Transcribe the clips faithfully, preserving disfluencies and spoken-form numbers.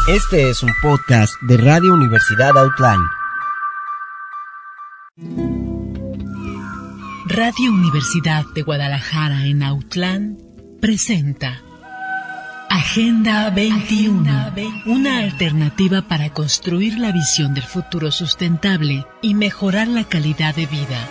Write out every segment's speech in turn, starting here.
Este es un podcast de Radio Universidad Outline. Radio Universidad de Guadalajara en Autlán presenta Agenda veintiuno, una alternativa para construir la visión del futuro sustentable y mejorar la calidad de vida.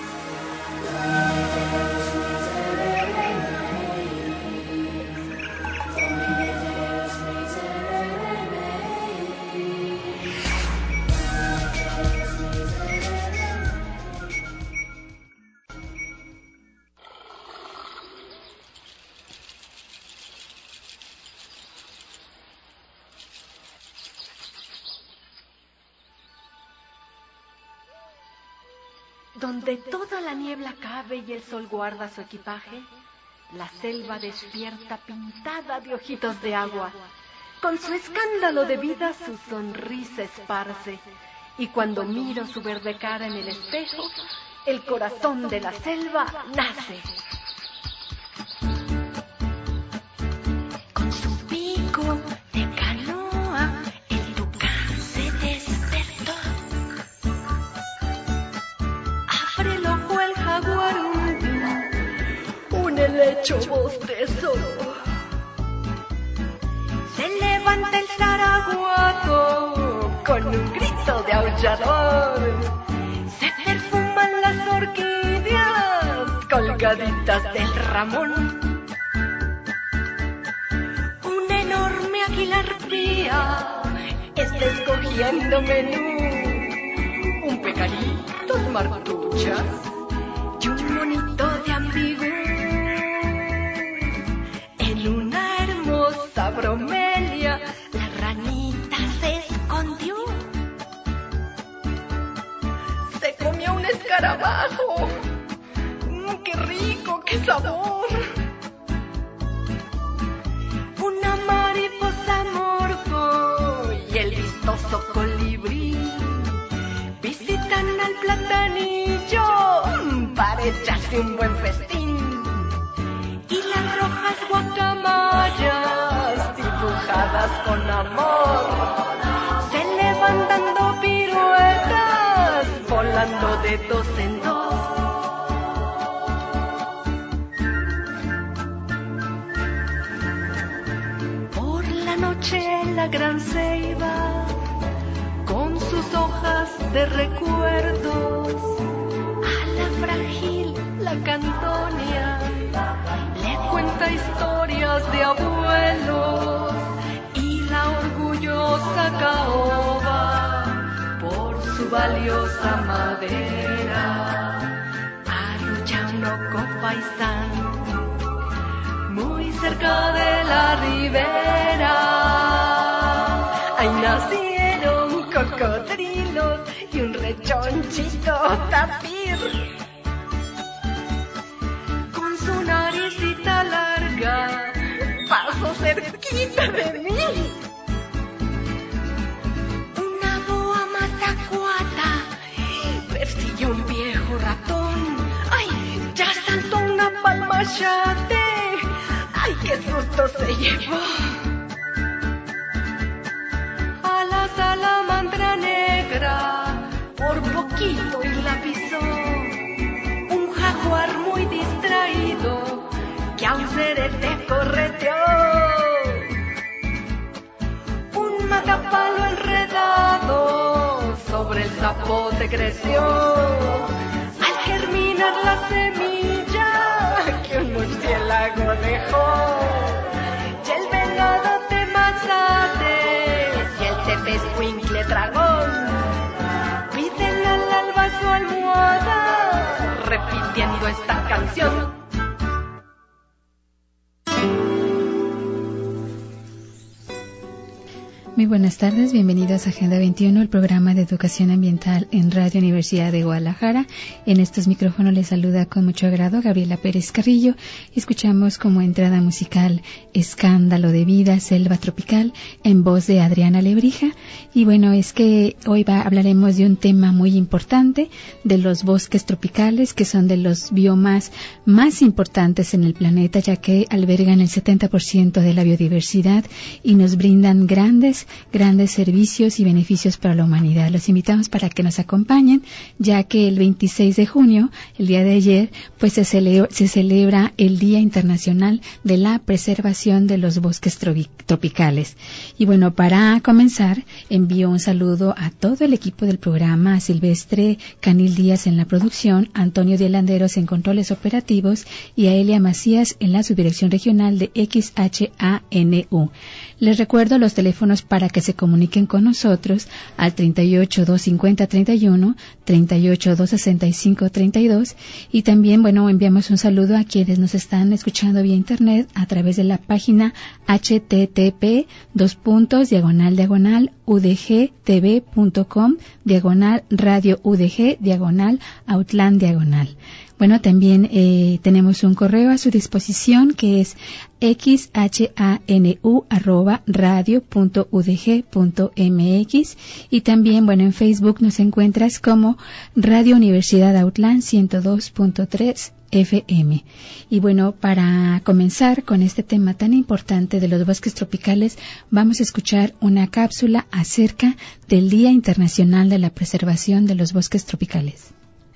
Donde toda la niebla cabe y el sol guarda su equipaje, la selva despierta pintada de ojitos de agua. Con su escándalo de vida su sonrisa esparce, y cuando miro su verde cara en el espejo, el corazón de la selva nace. Con su pico de canoa, el tucán se despertó. Abre el ojo el jaguar, un helecho bostezó. Se levanta el zaraguato con un grito de aullador. Se perfuman las orquídeas colgaditas del ramón. Un enorme águila arpía está escogiendo menú. Un pecarito de martuchas y un monito de ambigú. En una hermosa bromelia la ranita se escondió. Se comió un escarabajo. Mm, ¡Qué rico, qué sabor! Una mariposa morfo y el vistoso colibrí visitan al platanillo para echarse un buen festín. Y las rojas guacamayas dibujadas con amor se le van dando piruetas volando de dos en dos. Por la noche la gran ceiba con sus hojas de recuerdos a la frágil la cantonia le cuenta historias de abuelos, y la orgullosa caoba por su valiosa madera arrulla un oco faisán muy cerca de la ribera. Ahí nacieron cocodrilos y un rechonchito tapir. Con su naricita larga pasó cerquita de mí. Una boa mazacuata persiguió un viejo ratón. ¡Ay! Ya saltó una palmachate. ¡Ay! ¡Qué susto se llevó! A la salamandra negra por poquito y la pisó. Un jaguar muy distraído que a un cerete correteó. Un matapalo enredado sobre el zapote creció. Al germinar la semilla que un murciélago dejó. Y el venado de mazate y el tepescuincle dragón piden al alba su almohada repitiendo esta canción. Muy buenas tardes, bienvenidos a Agenda veintiuno, el programa de educación ambiental en Radio Universidad de Guadalajara. En estos micrófonos les saluda con mucho agrado Gabriela Pérez Carrillo. Escuchamos como entrada musical Escándalo de Vida, Selva Tropical, en voz de Adriana Lebrija. Y bueno, es que hoy va, hablaremos de un tema muy importante, de los bosques tropicales, que son de los biomas más importantes en el planeta, ya que albergan el setenta por ciento de la biodiversidad y nos brindan grandes pues grandes servicios y beneficios para la humanidad. Los invitamos para que nos acompañen, ya que el veintiséis de junio, el día de ayer, pues se, cele- se celebra el Día Internacional de la Preservación de los Bosques tropi- Tropicales. Y bueno, para comenzar, envío un saludo a todo el equipo del programa, a Silvestre Canil Díaz en la producción, Antonio de Landeros en controles operativos y a Elia Macías en la subdirección regional de X H A N U. Les recuerdo los teléfonos para que se comuniquen con nosotros al treinta y ocho, doscientos cincuenta, treinta y uno, treinta y ocho, doscientos sesenta y cinco, treinta y dos, y también, bueno, enviamos un saludo a quienes nos están escuchando vía internet a través de la página h t t p dos puntos diagonal diagonal u d g t v punto com diagonal radio u d g diagonal outland diagonal. Bueno, también eh, tenemos un correo a su disposición que es xhanu arroba radio punto u d g punto m x, y también, bueno, en Facebook nos encuentras como Radio Universidad Outland ciento dos punto tres F M. Y bueno, para comenzar con este tema tan importante de los bosques tropicales, vamos a escuchar una cápsula acerca del Día Internacional de la Preservación de los Bosques Tropicales.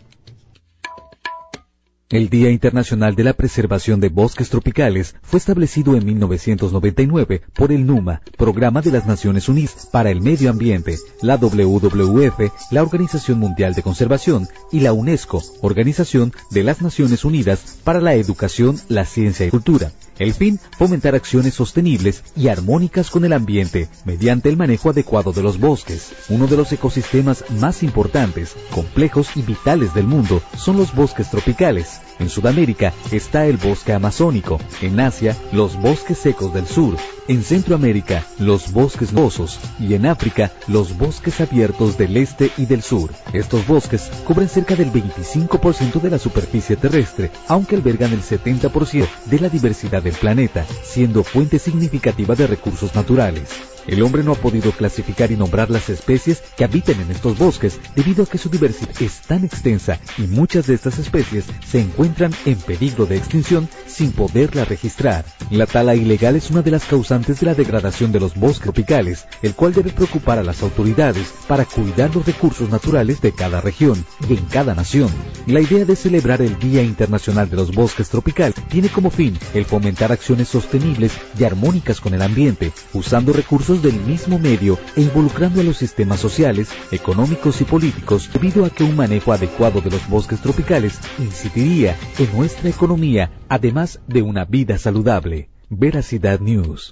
El Día Internacional de la Preservación de Bosques Tropicales fue establecido en mil novecientos noventa y nueve por el NUMA, Programa de las Naciones Unidas para el Medio Ambiente, la W W F, la Organización Mundial de Conservación, y la UNESCO, Organización de las Naciones Unidas para la Educación, la Ciencia y Cultura. El fin, fomentar acciones sostenibles y armónicas con el ambiente mediante el manejo adecuado de los bosques. Uno de los ecosistemas más importantes, complejos y vitales del mundo son los bosques tropicales. En Sudamérica está el bosque amazónico, en Asia los bosques secos del sur, en Centroamérica los bosques nubosos y en África los bosques abiertos del este y del sur. Estos bosques cubren cerca del veinticinco por ciento de la superficie terrestre, aunque albergan el setenta por ciento de la diversidad del planeta, siendo fuente significativa de recursos naturales. El hombre no ha podido clasificar y nombrar las especies que habitan en estos bosques debido a que su diversidad es tan extensa y muchas de estas especies se encuentran en peligro de extinción sin poderla registrar. La tala ilegal es una de las causantes de la degradación de los bosques tropicales, el cual debe preocupar a las autoridades para cuidar los recursos naturales de cada región y en cada nación. La idea de celebrar el Día Internacional de los Bosques Tropicales tiene como fin el fomentar acciones sostenibles y armónicas con el ambiente, usando recursos del mismo medio e involucrando a los sistemas sociales, económicos y políticos, debido a que un manejo adecuado de los bosques tropicales incidiría en nuestra economía, además de una vida saludable. Veracidad News.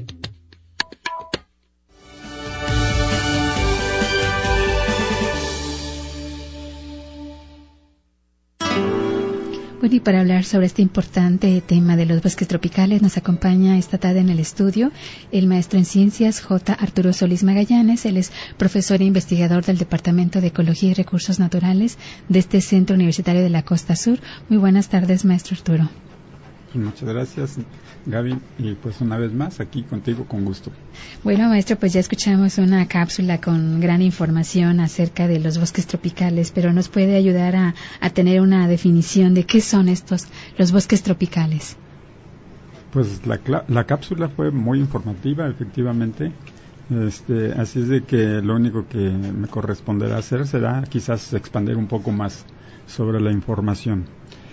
Bueno, y para hablar sobre este importante tema de los bosques tropicales, nos acompaña esta tarde en el estudio el maestro en ciencias J. Arturo Solís Magallanes. Él es profesor e investigador del Departamento de Ecología y Recursos Naturales de este Centro Universitario de la Costa Sur. Muy buenas tardes, maestro Arturo. Muchas gracias, Gaby, y pues una vez más aquí contigo con gusto. Bueno, maestro, pues ya escuchamos una cápsula con gran información acerca de los bosques tropicales, pero nos puede ayudar a, a tener una definición de qué son estos, los bosques tropicales. Pues la, la cápsula fue muy informativa, efectivamente. Este, así es de que lo único que me corresponderá hacer será quizás expandir un poco más sobre la información.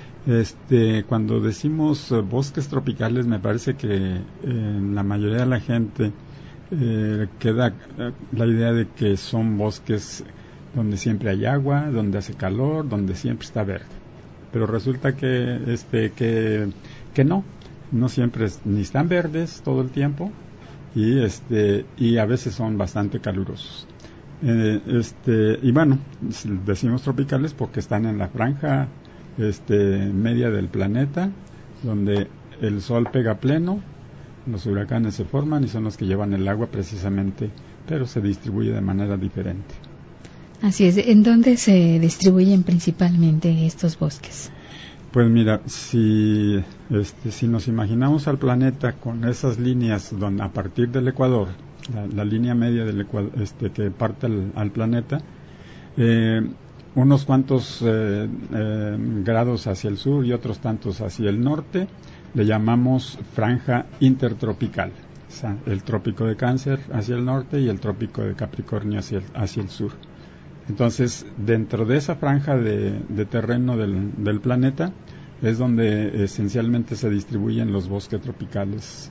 Este, cuando decimos uh, bosques tropicales, me parece que eh, la mayoría de la gente eh, queda uh, la idea de que son bosques donde siempre hay agua, donde hace calor, donde siempre está verde. Pero resulta que este que que no, no siempre es, ni están verdes todo el tiempo y este y a veces son bastante calurosos. Eh, este y bueno, decimos tropicales porque están en la franja Este, media del planeta, donde el sol pega pleno, los huracanes se forman y son los que llevan el agua precisamente, pero se distribuye de manera diferente. Así es. ¿En dónde se distribuyen principalmente estos bosques? Pues mira, si este, si nos imaginamos al planeta con esas líneas donde a partir del ecuador, la, la línea media del ecuador, este, que parte al, al planeta, eh, unos cuantos eh, eh, grados hacia el sur y otros tantos hacia el norte, le llamamos franja intertropical. O sea, el trópico de Cáncer hacia el norte y el trópico de Capricornio hacia el, hacia el sur. Entonces, dentro de esa franja de, de terreno del, del planeta es donde esencialmente se distribuyen los bosques tropicales.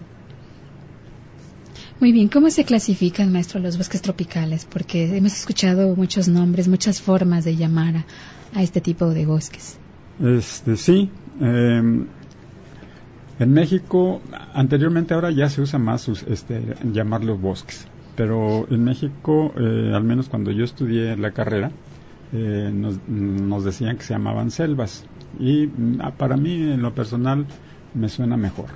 Muy bien, ¿cómo se clasifican, maestro, los bosques tropicales? Porque hemos escuchado muchos nombres, muchas formas de llamar a, a este tipo de bosques. Este, sí, eh, en México, anteriormente ahora ya se usa más este, llamarlos bosques, pero en México, eh, al menos cuando yo estudié la carrera, eh, nos, nos decían que se llamaban selvas, y para mí, en lo personal, me suena mejor.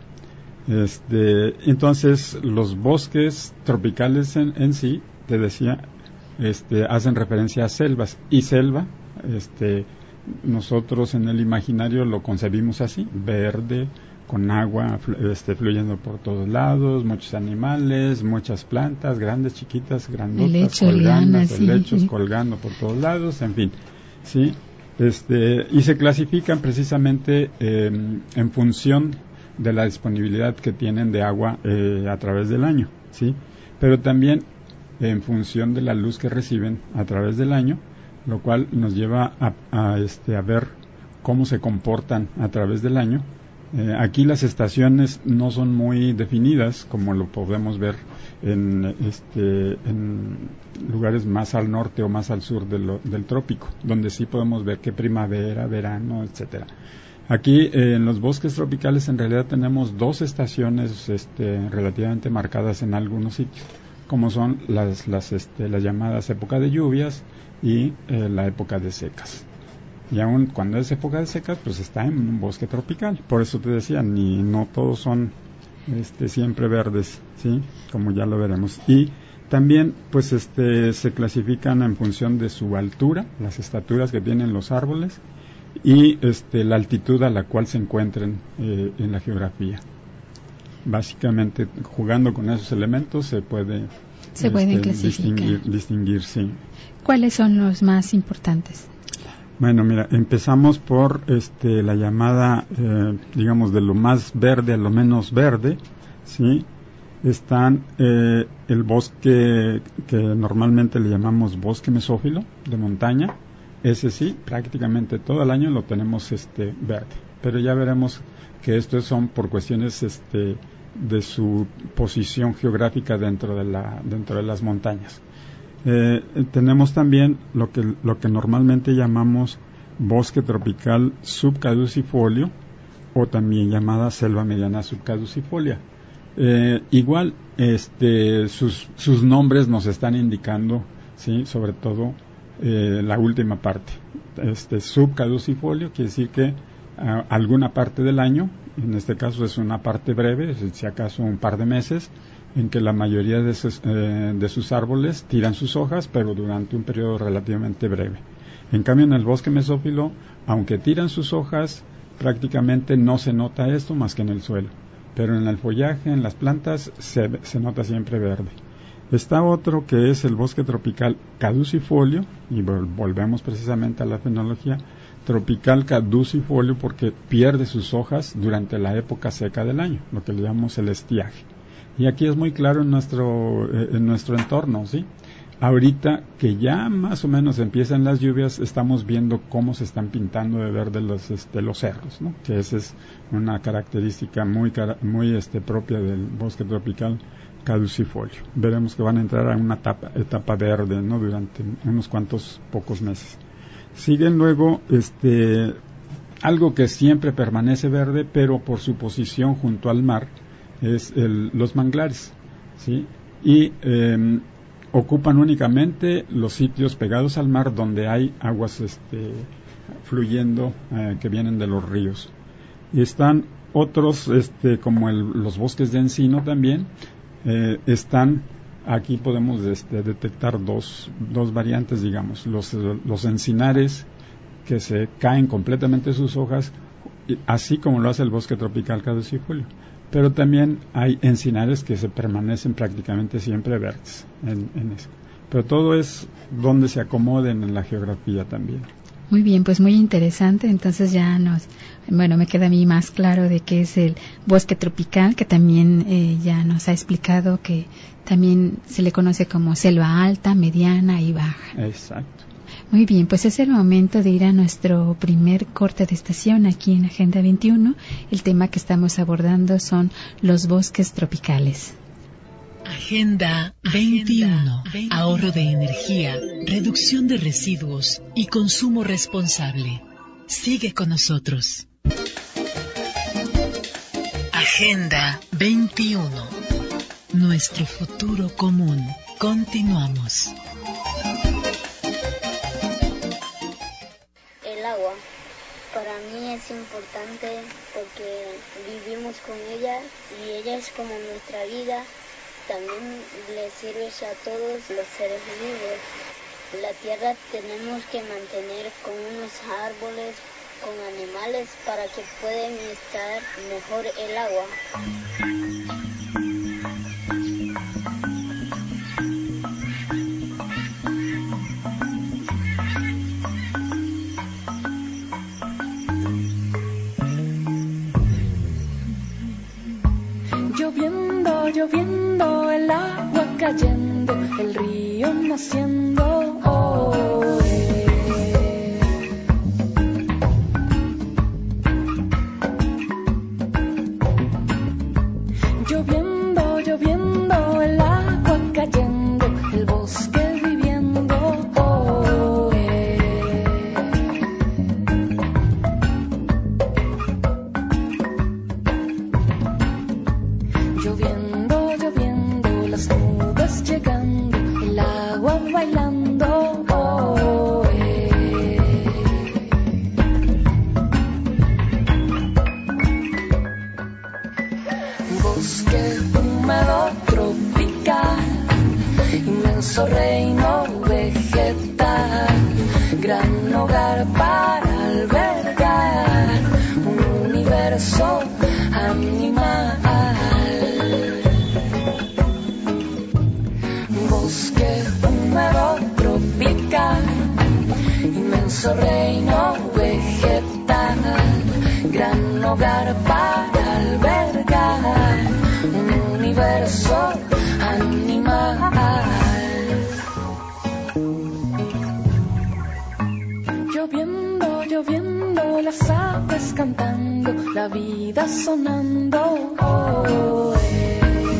Este, entonces, los bosques tropicales en, en sí, te decía, este, hacen referencia a selvas, y selva, este, nosotros en el imaginario lo concebimos así, verde, con agua este, fluyendo por todos lados, muchos animales, muchas plantas, grandes, chiquitas, grandotas, Helecho, colgando, lianas, helechos sí. colgando por todos lados, en fin, sí, este, y se clasifican precisamente eh, en función de la disponibilidad que tienen de agua eh, a través del año, sí, pero también en función de la luz que reciben a través del año, lo cual nos lleva a, a, este, a ver cómo se comportan a través del año. Eh, aquí las estaciones no son muy definidas, como lo podemos ver en, este, en lugares más al norte o más al sur de lo, del trópico, donde sí podemos ver que primavera, verano, etcétera. Aquí eh, en los bosques tropicales en realidad tenemos dos estaciones este, relativamente marcadas en algunos sitios, como son las, las, este, las llamadas época de lluvias y eh, la época de secas. Y aún cuando es época de secas, pues está en un bosque tropical. Por eso te decía, ni no todos son este, siempre verdes, ¿sí? Como ya lo veremos. Y también, pues, este, se clasifican en función de su altura, las estaturas que tienen los árboles y este, la altitud a la cual se encuentren eh, en la geografía. Básicamente, jugando con esos elementos se puede se este, pueden clasificar. Distinguir, distinguir, sí. ¿Cuáles son los más importantes? Bueno, mira, empezamos por este, la llamada, eh, digamos, de lo más verde a lo menos verde, ¿sí? Están eh, el bosque que normalmente le llamamos bosque mesófilo de montaña. Ese sí, prácticamente todo el año lo tenemos este, verde. Pero ya veremos que estos son por cuestiones este, de su posición geográfica dentro de, la, dentro de las montañas. Eh, tenemos también lo que lo que normalmente llamamos bosque tropical subcaducifolio o también llamada selva mediana subcaducifolia. Eh, igual, este, sus sus nombres nos están indicando, sí, sobre todo eh, la última parte. Este subcaducifolio quiere decir que uh, alguna parte del año, en este caso es una parte breve, si acaso un par de meses, en que la mayoría de sus, eh, de sus árboles tiran sus hojas, pero durante un periodo relativamente breve. En cambio, en el bosque mesófilo, aunque tiran sus hojas, prácticamente no se nota esto más que en el suelo. Pero en el follaje, en las plantas, se, se nota siempre verde. Está otro que es el bosque tropical caducifolio, y vol- volvemos precisamente a la fenología, tropical caducifolio porque pierde sus hojas durante la época seca del año, lo que le llamamos el estiaje. Y aquí es muy claro en nuestro eh, en nuestro entorno, ¿sí? Ahorita que ya más o menos empiezan las lluvias, estamos viendo cómo se están pintando de verde los este, los cerros, ¿no? Que esa es una característica muy muy este propia del bosque tropical caducifolio. Veremos que van a entrar a una etapa, etapa verde, ¿no? Durante unos cuantos pocos meses. Siguen luego este algo que siempre permanece verde, pero por su posición junto al mar, es el, los manglares, ¿sí? Y eh, ocupan únicamente los sitios pegados al mar donde hay aguas este, fluyendo eh, que vienen de los ríos. Y están otros, este, como el, los bosques de encino también, eh, están, aquí podemos este, detectar dos, dos variantes, digamos, los, los encinares que se caen completamente sus hojas, así como lo hace el bosque tropical caducifolio. Pero también hay encinares que se permanecen prácticamente siempre verdes en, en eso. Pero todo es donde se acomoden en la geografía también. Muy bien, pues muy interesante. Entonces ya nos, bueno, me queda a mí más claro de qué es el bosque tropical, que también eh, ya nos ha explicado que también se le conoce como selva alta, mediana y baja. Exacto. Muy bien, pues es el momento de ir a nuestro primer corte de estación aquí en Agenda veintiuno. El tema que estamos abordando son los bosques tropicales. Agenda veintiuno. Ahorro de energía, reducción de residuos y consumo responsable. Sigue con nosotros. Agenda veintiuno. Nuestro futuro común. Continuamos. El agua para mí es importante porque vivimos con ella y ella es como nuestra vida. También le sirve a todos los seres vivos. La tierra tenemos que mantener con unos árboles, con animales para que puedan estar mejor el agua. Lloviendo, lloviendo, el agua cayendo, el río naciendo. Oh, eh. Lloviendo, lloviendo, el agua cayendo, el bosque viviendo. Oh, eh. Lloviendo, lloviendo, las nubes llegando, el agua bailando, oh, eh. Bosque húmedo tropical, inmenso reino vegetal, gran hogar para albergar un universo animal. Bosque húmedo tropical, inmenso reino vegetal, gran hogar para albergar un universo animal. Lloviendo, lloviendo, las aves cantando, la vida sonando. Oh, eh.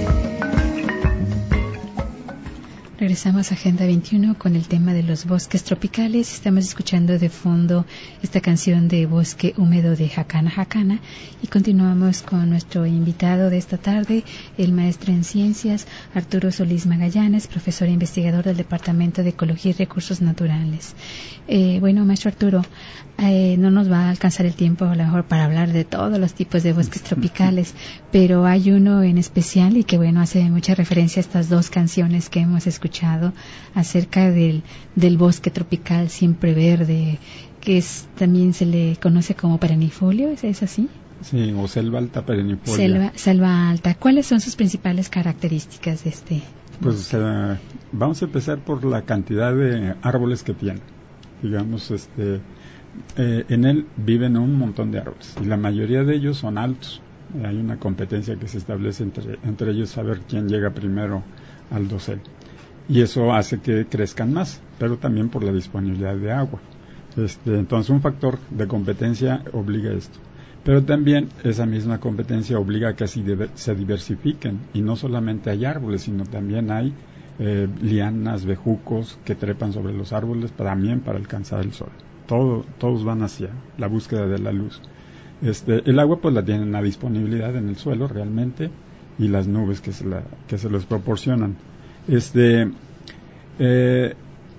Regresamos a Agenda veintiuno con el tema de los bosques tropicales. Estamos escuchando de fondo esta canción de Bosque Húmedo de Jacana Jacana y continuamos con nuestro invitado de esta tarde, el maestro en ciencias Arturo Solís Magallanes, profesor e investigador del Departamento de Ecología y Recursos Naturales. Eh, bueno, maestro Arturo, eh, no nos va a alcanzar el tiempo a lo mejor para hablar de todos los tipos de bosques tropicales, pero hay uno en especial y que bueno, hace mucha referencia a estas dos canciones que hemos escuchado acerca del, del bosque tropical siempre verde, que es también se le conoce como perennifolio, ¿es, es así? Sí, o selva alta perennifolia. Selva, selva alta. ¿Cuáles son sus principales características de este? Pues uh, vamos a empezar por la cantidad de árboles que tiene. Digamos, este, eh, en él viven un montón de árboles y la mayoría de ellos son altos. Eh, hay una competencia que se establece entre, entre ellos a ver quién llega primero al dosel. Y eso hace que crezcan más, pero también por la disponibilidad de agua. Este, entonces un factor de competencia obliga a esto. Pero también esa misma competencia obliga a que así se diversifiquen. Y no solamente hay árboles, sino también hay eh, lianas, bejucos que trepan sobre los árboles también para alcanzar el sol. Todo, todos van hacia la búsqueda de la luz. Este, el agua pues la tienen a disponibilidad en el suelo realmente y las nubes que se, la, que se les proporcionan. Este, eh,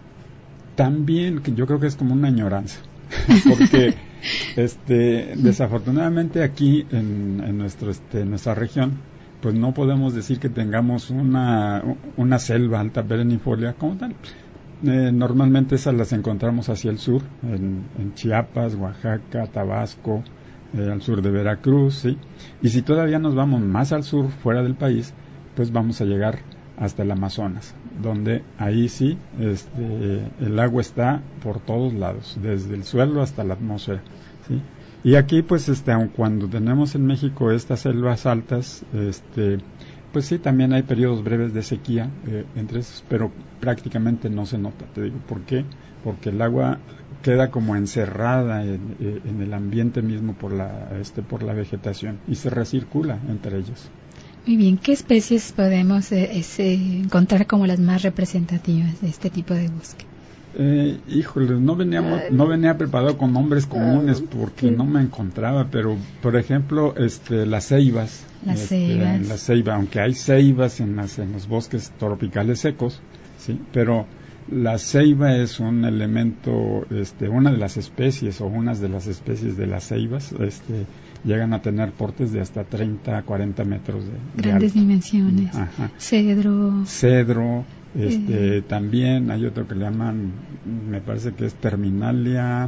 también yo creo que es como una añoranza porque este, desafortunadamente aquí en, en nuestro, este, nuestra región pues no podemos decir que tengamos una, una selva alta perennifolia como tal. Eh, normalmente esas las encontramos hacia el sur, en, en Chiapas, Oaxaca, Tabasco, eh, al sur de Veracruz, ¿sí? Y si todavía nos vamos más al sur, fuera del país, pues vamos a llegar hasta el Amazonas, donde ahí sí este, el agua está por todos lados, desde el suelo hasta la atmósfera, ¿sí? Y aquí pues este, aun cuando tenemos en México estas selvas altas, este, pues sí, también hay periodos breves de sequía eh, entre esos, pero prácticamente no se nota. Te digo, ¿por qué? Porque el agua queda como encerrada en, en el ambiente mismo por la, este, por la vegetación y se recircula entre ellos. Muy bien, ¿qué especies podemos eh, es, eh, encontrar como las más representativas de este tipo de bosque? Eh, híjole, no veníamos, no venía preparado con nombres comunes porque no me encontraba, pero por ejemplo, este, las ceibas, las este, ceibas, la ceiba, aunque hay ceibas en, las, en los bosques tropicales secos, sí, pero la ceiba es un elemento, este, una de las especies o unas de las especies de las ceibas, este, llegan a tener portes de hasta treinta a cuarenta metros de, grandes de dimensiones. Ajá. Cedro. Cedro, este, eh. también hay otro que le llaman, me parece que es Terminalia,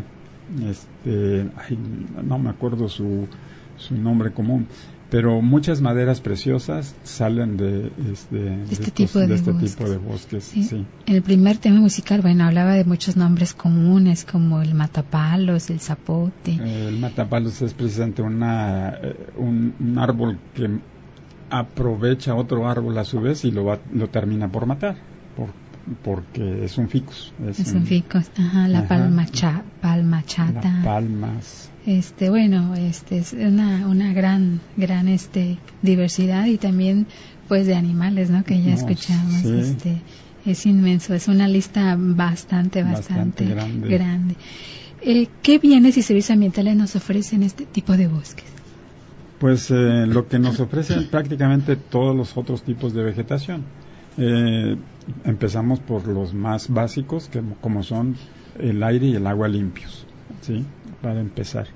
este, ay, no me acuerdo su, su nombre común, pero muchas maderas preciosas salen de este, de este, estos, tipo, de de este bosques. tipo de bosques. Sí. Sí. En el primer tema musical, bueno, hablaba de muchos nombres comunes como el matapalos, el zapote. Eh, el matapalos es precisamente una, un, un árbol que aprovecha otro árbol a su vez y lo, va, lo termina por matar, por, porque es un ficus. Es, es un, un ficus, ajá, la ajá, palma, cha, palma chata. Las palmas. Este, bueno, este es una una gran gran este diversidad y también pues de animales, ¿no? Que ya no, escuchamos, sí. este es inmenso, es una lista bastante bastante, bastante grande. grande. Eh, ¿Qué bienes y servicios ambientales nos ofrecen este tipo de bosques? Pues eh, lo que nos ofrecen prácticamente todos los otros tipos de vegetación. Eh, empezamos por los más básicos, que como son el aire y el agua limpios, ¿sí? Para empezar.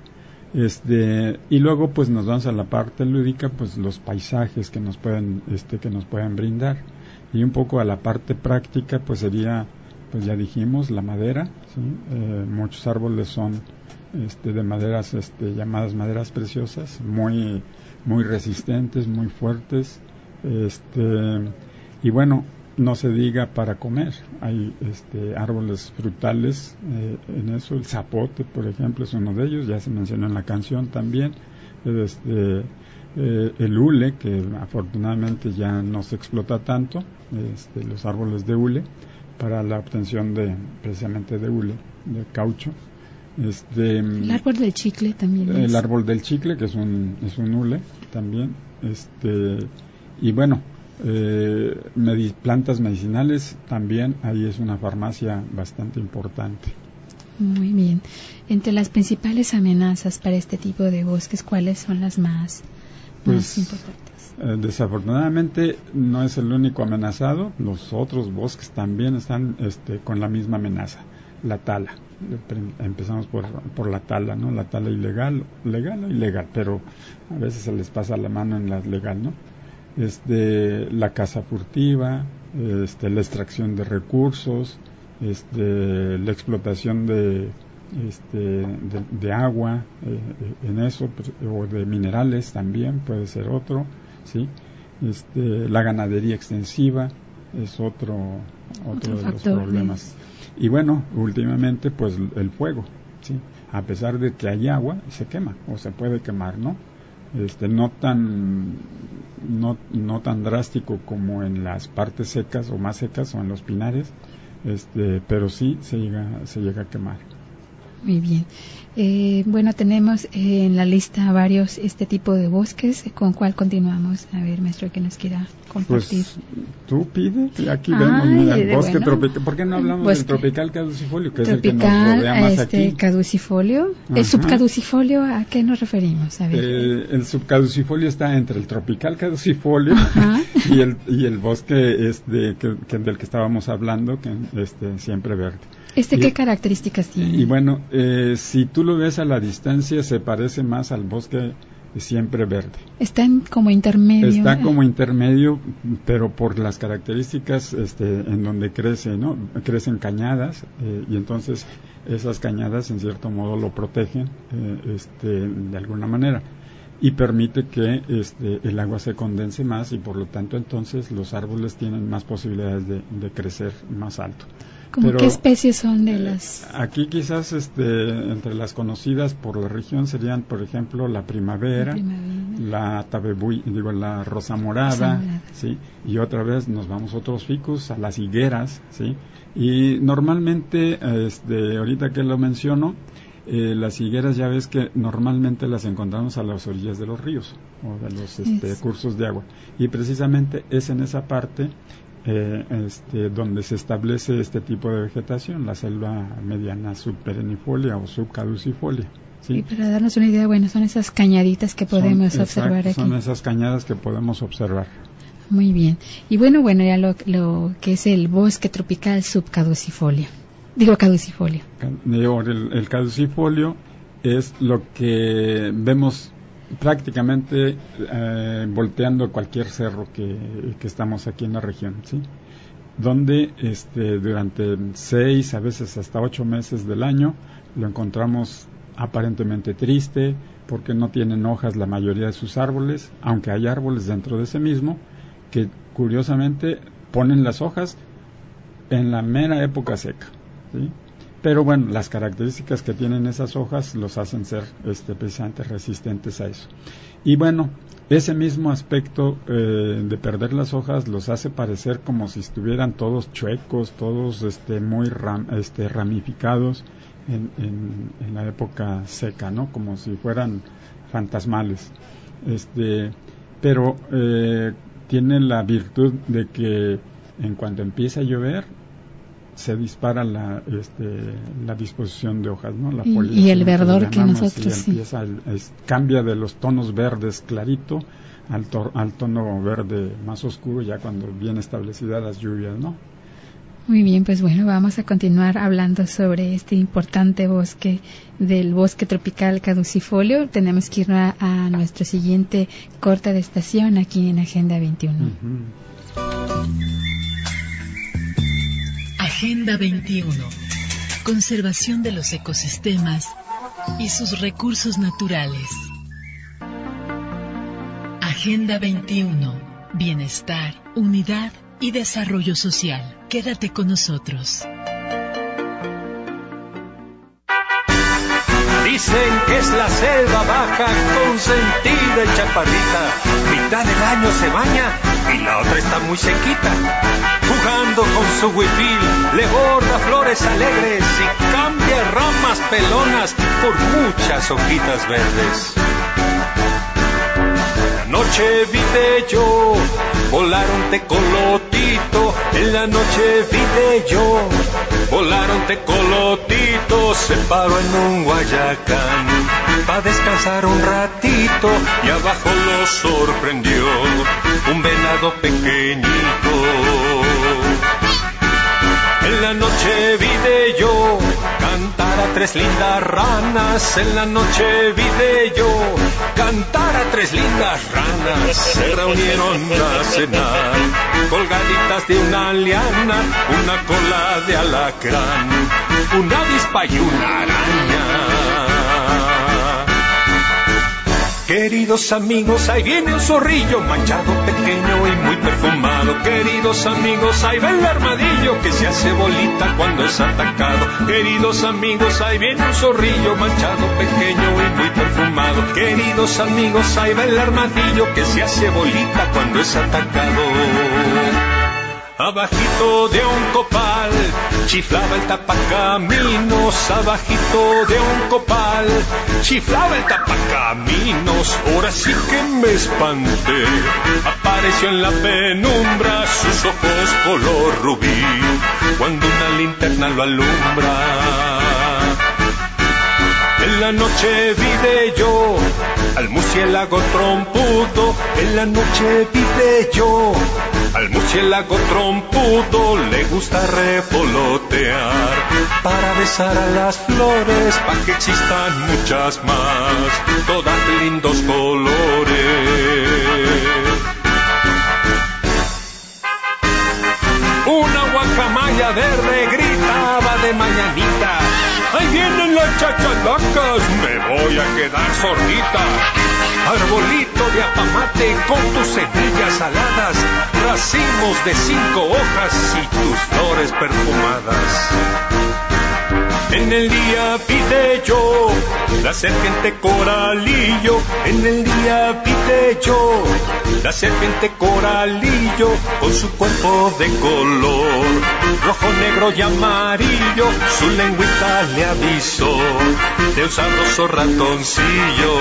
Este, y luego pues nos vamos a la parte lúdica, pues los paisajes que nos pueden este que nos pueden brindar, y un poco a la parte práctica pues sería, pues ya dijimos, la madera, ¿sí? Eh, muchos árboles son este de maderas este llamadas maderas preciosas, muy muy resistentes, muy fuertes, este y bueno, no se diga para comer, hay este árboles frutales eh, en eso, el zapote por ejemplo es uno de ellos, ya se mencionó en la canción también, este eh, el hule, que afortunadamente ya no se explota tanto, este, los árboles de hule para la obtención de precisamente de hule, de caucho. Este, el árbol del chicle también el es. árbol del chicle, que es un es un hule también, este y bueno, eh, medi- plantas medicinales también, ahí es una farmacia bastante importante. Muy bien. Entre las principales amenazas para este tipo de bosques, ¿cuáles son las más, pues, más importantes? Eh, desafortunadamente no es el único amenazado, los otros bosques también están este, con la misma amenaza, la tala. Empezamos por, por la tala, ¿no? La tala ilegal, legal o ilegal, pero a veces se les pasa la mano en la legal, ¿no? Este, la caza furtiva, este, la extracción de recursos, este, la explotación de, este, de, de agua, eh, en eso, pues, o de minerales también puede ser otro, ¿sí? Este, la ganadería extensiva es otro, otro, otro de los problemas. Y bueno, últimamente pues el fuego, ¿sí? A pesar de que hay agua, se quema o se puede quemar, ¿no? Este, no tan no, no tan drástico como en las partes secas o más secas o en los pinares, este, pero sí se llega se llega a quemar. Muy bien. Eh, bueno, tenemos eh, en la lista varios este tipo de bosques. ¿Con cuál continuamos? A ver, maestro, que nos quiera compartir. Pues tú pide, y aquí Ay, vemos, mira, el bosque bueno, tropical. ¿Por qué no hablamos bosque, del tropical caducifolio, que tropical, es el que nos rodea más este, aquí? Caducifolio. Ajá. ¿El subcaducifolio a qué nos referimos? A ver. Eh, el subcaducifolio está entre el tropical caducifolio y el y el bosque este que, que del que estábamos hablando, que este siempre verde. ¿Este y, qué características tiene? Y bueno, eh, si tú lo ves a la distancia, se parece más al bosque siempre verde. Está en como intermedio. Está como intermedio, pero por las características este, en donde crece, ¿no? Crecen cañadas, eh, y entonces esas cañadas en cierto modo lo protegen, eh, este, de alguna manera. y permite que este, el agua se condense más y por lo tanto entonces los árboles tienen más posibilidades de, de crecer más alto. ¿Cómo qué especies son de las...? Aquí quizás este, entre las conocidas por la región serían, por ejemplo, la primavera, la, primavera. la tabebuy, digo, la rosa morada, rosa morada, ¿sí? Y otra vez nos vamos a otros ficus, a las higueras, ¿sí? Y normalmente, este, ahorita que lo menciono, eh, las higueras ya ves que normalmente las encontramos a las orillas de los ríos o de los este, cursos de agua. Y precisamente es en esa parte Eh, este, donde se establece este tipo de vegetación, la selva mediana subperennifolia o subcaducifolia, ¿sí? Y para darnos una idea, bueno, son esas cañaditas que podemos son, observar exacto, aquí. Son esas cañadas que podemos observar. Muy bien. Y bueno, bueno, ya lo, lo que es el bosque tropical subcaducifolio. Digo caducifolio. El, el caducifolio es lo que vemos prácticamente eh, volteando cualquier cerro que, que estamos aquí en la región, ¿sí? Donde este, durante seis, a veces hasta ocho meses del año lo encontramos aparentemente triste porque no tienen hojas la mayoría de sus árboles, aunque hay árboles dentro de ese mismo que curiosamente ponen las hojas en la mera época seca, ¿sí? Pero bueno, las características que tienen esas hojas los hacen ser este, precisamente resistentes a eso. Y bueno, ese mismo aspecto eh, de perder las hojas los hace parecer como si estuvieran todos chuecos, todos este, muy ram, este, ramificados en, en, en la época seca, ¿no? Como si fueran fantasmales. Este, pero eh, tiene la virtud de que en cuanto empieza a llover, se dispara la este, la disposición de hojas, ¿no? La y, y el verdor que, que nosotros sí. Empieza el, es, cambia de los tonos verdes clarito al, to, al tono verde más oscuro ya cuando vienen establecidas las lluvias, ¿no? Muy bien, pues bueno, vamos a continuar hablando sobre este importante bosque del bosque tropical caducifolio. Tenemos que ir a, a nuestro siguiente corte de estación aquí en Agenda veintiuno. Uh-huh. Agenda veintiuno. Conservación de los ecosistemas y sus recursos naturales. Agenda veintiuno. Bienestar, unidad y desarrollo social. Quédate con nosotros. Dicen que es la selva baja, consentida y chaparrita. Mitad del año se baña y la otra está muy sequita. Jugando con su huipil, le borda flores alegres y cambia ramas pelonas por muchas hojitas verdes. La noche vi de yo volar un tecolotito, en la noche vi de yo volar un tecolotito, se paró en un guayacán pa' descansar un ratito y abajo lo sorprendió un venado pequeñito. En la noche vi de yo cantar a tres lindas ranas, en la noche vi de yo cantar a tres lindas ranas, se reunieron a cenar, colgaditas de una liana, una cola de alacrán, una avispa y una araña. Queridos amigos, ahí viene un zorrillo manchado, pequeño y muy perfumado. Queridos amigos, ahí va el armadillo que se hace bolita cuando es atacado. Queridos amigos, ahí viene un zorrillo manchado, pequeño y muy perfumado. Queridos amigos, ahí va el armadillo que se hace bolita cuando es atacado. Abajito de un copal chiflaba el tapacaminos, abajito de un copal chiflaba el tapacaminos. Ahora sí que me espanté, apareció en la penumbra sus ojos color rubí, cuando una linterna lo alumbra. En la noche vi de yo al murciélago trompudo, en la noche vi de yo al murciélago trompudo, le gusta revolotear para besar a las flores, para que existan muchas más, todas de lindos colores. Una guacamaya verde gritaba de mañanita: ahí vienen las chachalacas, me voy a quedar sordita. arbolito de apamate con tus semillas aladas, racimos de cinco hojas y tus flores perfumadas. En el día pide yo, la serpiente coralillo, en el día pide yo, la serpiente coralillo, con su cuerpo de color, rojo, negro y amarillo, su lengüita le avisó de un sabroso ratoncillo.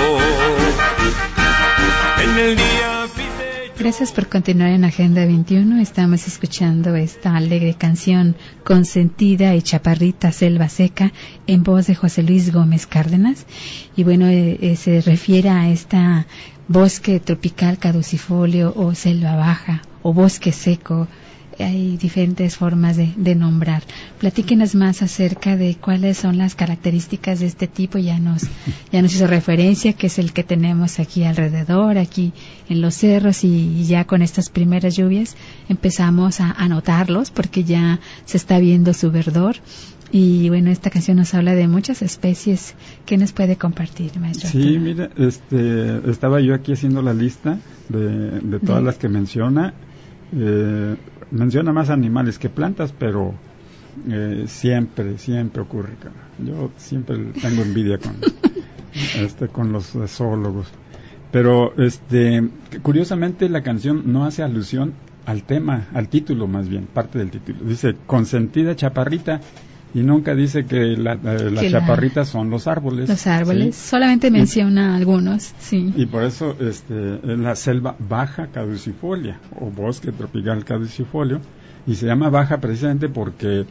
En el día pide yo. Gracias por continuar en Agenda veintiuno. Estamos escuchando esta alegre canción Consentida y Chaparrita Selva Seca en voz de José Luis Gómez Cárdenas. Y bueno, eh, eh, se refiere a esta bosque tropical caducifolio o selva baja o bosque seco. Hay diferentes formas de, de nombrar. Platíquenos más acerca de cuáles son las características de este tipo. Ya nos, ya nos hizo referencia que es el que tenemos aquí alrededor, aquí en los cerros, y, y ya con estas primeras lluvias empezamos a, a notarlos porque ya se está viendo su verdor. Y bueno, esta canción nos habla de muchas especies. ¿Qué nos puede compartir, maestro? Sí, mire, este, estaba yo aquí haciendo la lista de, de todas de... las que menciona. Eh, menciona más animales que plantas, pero eh, siempre, siempre ocurre. Yo siempre tengo envidia con, este, con los zoólogos. Pero, este, curiosamente, la canción no hace alusión al tema, al título más bien, parte del título. Dice consentida chaparrita. Y nunca dice que la, eh, las chaparritas son los árboles. Los árboles, ¿sí? Solamente menciona y, algunos, sí. Y por eso este, es la selva baja caducifolia, o bosque tropical caducifolio, y se llama baja precisamente porque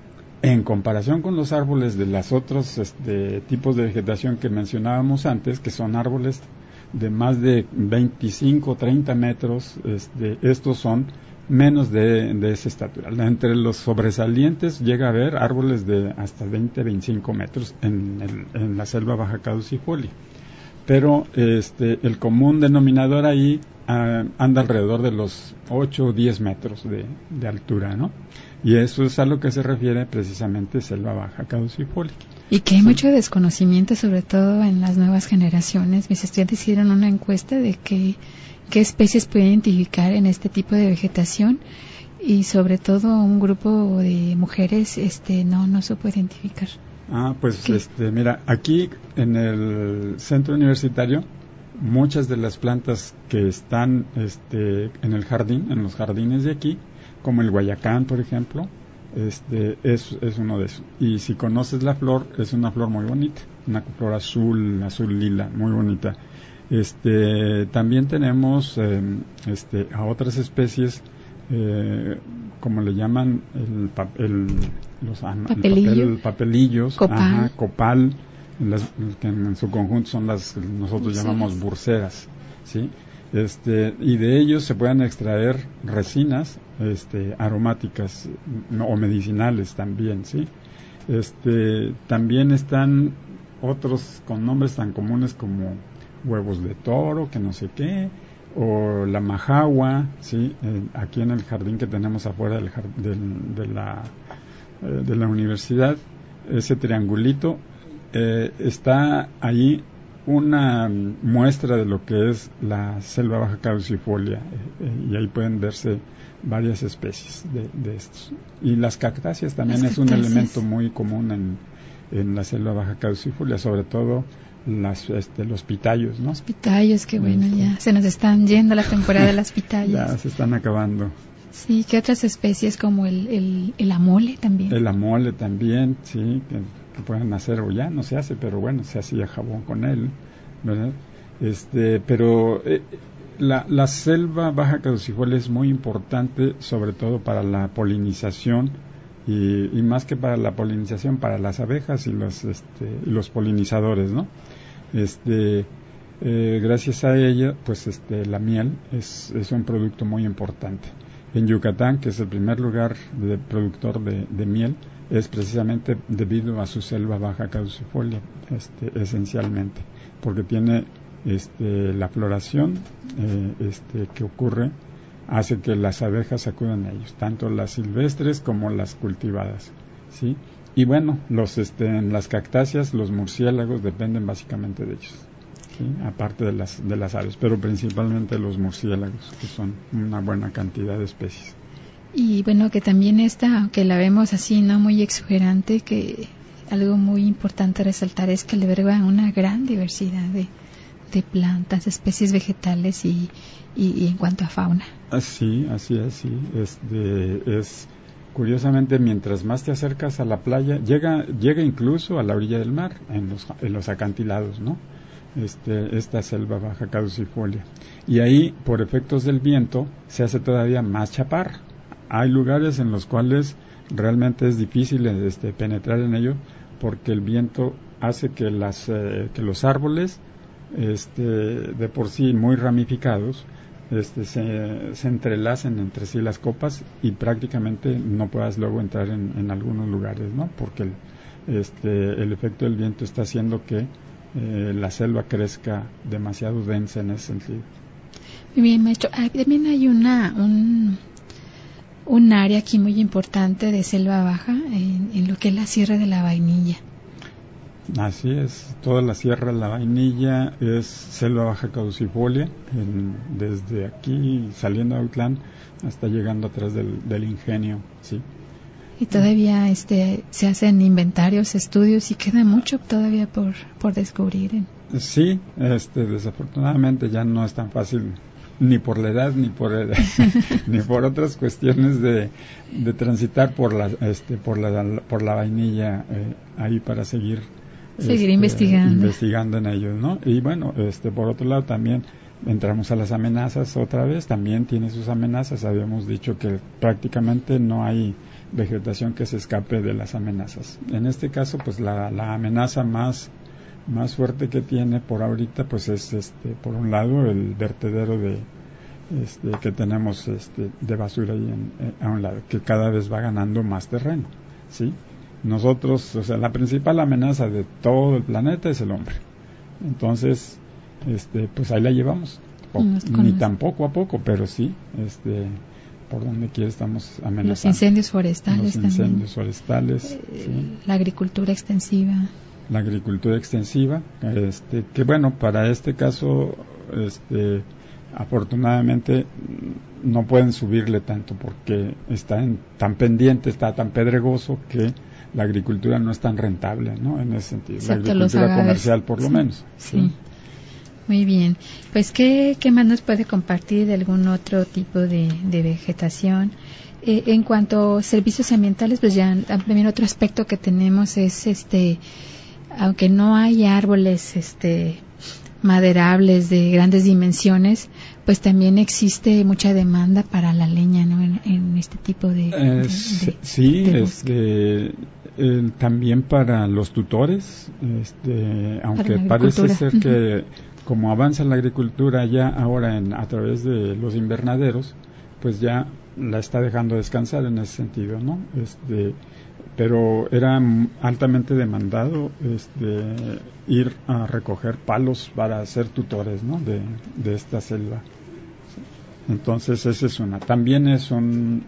en comparación con los árboles de los otros este, tipos de vegetación que mencionábamos antes, que son árboles de más de veinticinco, treinta metros, este, estos son menos de, de esa estatura. Entre los sobresalientes llega a haber árboles de hasta veinte, veinticinco metros en, el, en la selva baja caducifolia. Pero este, el común denominador ahí uh, anda alrededor de los ocho o diez metros de, de altura, ¿no? Y eso es a lo que se refiere precisamente selva baja caducifolia. Y que hay sí. mucho desconocimiento, sobre todo en las nuevas generaciones. Mis estudiantes hicieron una encuesta de que qué especies pueden identificar en este tipo de vegetación, y sobre todo un grupo de mujeres este no no supo identificar. Ah, pues ¿Qué? este mira, aquí en el centro universitario muchas de las plantas que están este en el jardín, en los jardines de aquí, como el guayacán, por ejemplo, este es es uno de esos. Y si conoces la flor, es una flor muy bonita, una flor azul, azul lila, muy bonita. Este, también tenemos eh, este, a otras especies, eh, como le llaman, el, el, los, Papelillo. el papel, papelillos, copal, ajá, copal las, que en su conjunto son las que nosotros burseras. llamamos burseras, ¿sí? Este, y de ellos se pueden extraer resinas este, aromáticas o medicinales también, ¿sí? Este, también están otros con nombres tan comunes como huevos de toro, que no sé qué, o la majagua, ¿sí? Eh, aquí en el jardín que tenemos afuera del, del, de, la, eh, de la universidad, ese triangulito, eh, está ahí una muestra de lo que es la selva baja caducifolia, eh, eh, y ahí pueden verse varias especies de, de estos. Y las cactáceas también las es cactáceas. Un elemento muy común en, en la selva baja caducifolia, sobre todo las este, los pitayos, ¿no? Los pitayos, que bueno, este. ya se nos están yendo la temporada de las pitayas. Ya se están acabando. Sí, ¿qué otras especies como el, el, el amole también? El amole también, sí, que, que pueden hacer, o ya no se hace, pero bueno, se hacía jabón con él, ¿verdad? Este, pero eh, la, la selva baja caducifolia es muy importante, sobre todo para la polinización, y, y más que para la polinización, para las abejas y los, este, y los polinizadores, ¿no? Este, eh, gracias a ella, pues este, la miel es, es un producto muy importante. En Yucatán, que es el primer lugar de productor de, de miel, es precisamente debido a su selva baja caducifolia, este, esencialmente, porque tiene este, la floración eh, este, que ocurre, hace que las abejas acudan a ellos, tanto las silvestres como las cultivadas, ¿sí? Y bueno, los este, en las cactáceas, los murciélagos dependen básicamente de ellos. ¿sí? Aparte de las, de las aves, pero principalmente los murciélagos, que son una buena cantidad de especies. Y bueno, que también esta, aunque la vemos así, no muy exuberante, que algo muy importante resaltar es que alberga una gran diversidad de, de plantas, especies vegetales y, y, y en cuanto a fauna. Así, así es, sí. Es, de, es curiosamente, mientras más te acercas a la playa, llega, llega incluso a la orilla del mar, en los, en los acantilados, ¿no? Este, esta selva baja caducifolia. Y ahí, por efectos del viento, se hace todavía más chaparra. Hay lugares en los cuales realmente es difícil este, penetrar en ello, porque el viento hace que, las, eh, que los árboles, este, de por sí muy ramificados, este, se, se entrelacen entre sí las copas y prácticamente no puedas luego entrar en, en algunos lugares, ¿no? Porque el, este, el efecto del viento está haciendo que eh, la selva crezca demasiado densa en ese sentido. Muy bien, maestro. También hay una... un... un área aquí muy importante de selva baja en, en lo que es la Sierra de la Vainilla. Así es, toda la Sierra de la Vainilla es selva baja caducifolia, en, desde aquí saliendo de Autlán hasta llegando atrás del, del ingenio, sí. Y todavía este se hacen inventarios, estudios y queda mucho todavía por por descubrir. ¿eh? Sí, este desafortunadamente ya no es tan fácil, ni por la edad ni por ni por otras cuestiones de, de transitar por la este por la por la vainilla eh, ahí para seguir seguir este, investigando investigando en ellos, ¿no? Y bueno, este por otro lado también entramos a las amenazas otra vez, también tiene sus amenazas. Habíamos dicho que prácticamente no hay vegetación que se escape de las amenazas. En este caso, pues la, la amenaza más más fuerte que tiene por ahorita pues es este por un lado el vertedero de este que tenemos este de basura ahí en, eh, a un lado, que cada vez va ganando más terreno, ¿sí? Nosotros, o sea, la principal amenaza de todo el planeta es el hombre. Entonces, este pues ahí la llevamos. Po- ni tan poco a poco, pero sí, este por donde quiera estamos amenazando. Los incendios forestales Los incendios también. forestales, eh, sí. La agricultura extensiva. La agricultura extensiva, este, que bueno, para este caso, este, afortunadamente no pueden subirle tanto porque está en, tan pendiente, está tan pedregoso que la agricultura no es tan rentable, ¿no? En ese sentido, Excepto la agricultura los comercial por lo sí, menos. Sí. ¿sí? Muy bien. Pues, ¿qué, qué más nos puede compartir de algún otro tipo de, de vegetación? Eh, en cuanto a servicios ambientales, pues ya también otro aspecto que tenemos es este... aunque no hay árboles este maderables de grandes dimensiones, pues también existe mucha demanda para la leña, ¿no? En, en este tipo de, de, de sí, de este, eh, también para los tutores, este, aunque parece ser uh-huh. que como avanza la agricultura ya ahora en, a través de los invernaderos, pues ya la está dejando descansar en ese sentido, ¿no? Este, pero era altamente demandado este, ir a recoger palos para hacer tutores, ¿no? de, de esta selva. Entonces esa es una. También es un,